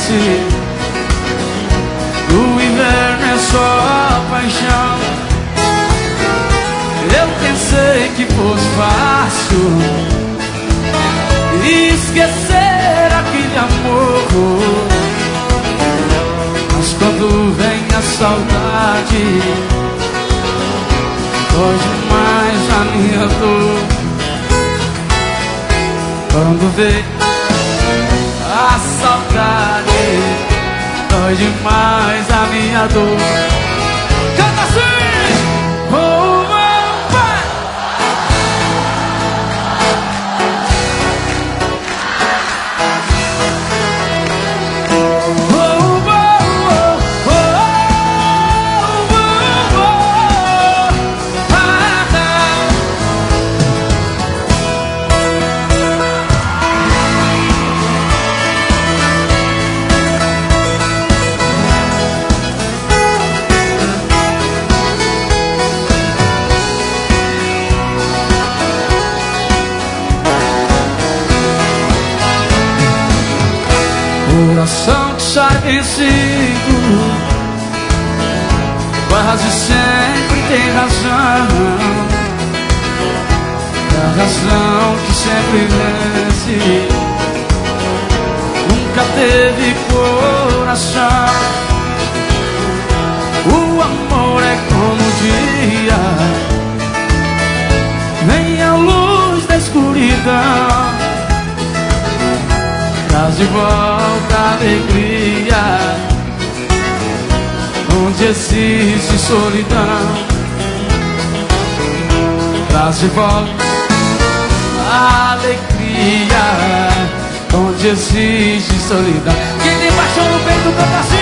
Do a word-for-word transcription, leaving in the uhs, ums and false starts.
disse: o inverno é só paixão. Eu pensei que fosse fácil esquecer aquele amor, mas quando vem a saudade, dói demais a minha dor. Quando vem a saudade, dói demais a minha dor. Canta assim! Oh, mamãe! Oh, oh, oh, oh, oh, oh, oh, ah, ah. Coração que sai vencido quase sempre tem razão. A razão que sempre vence nunca teve coração. O amor é como o dia, vem a luz da escuridão, traz de volta a alegria onde existe solidão. Traz de volta a alegria onde existe solidão. Quem tem paixão no peito canta assim.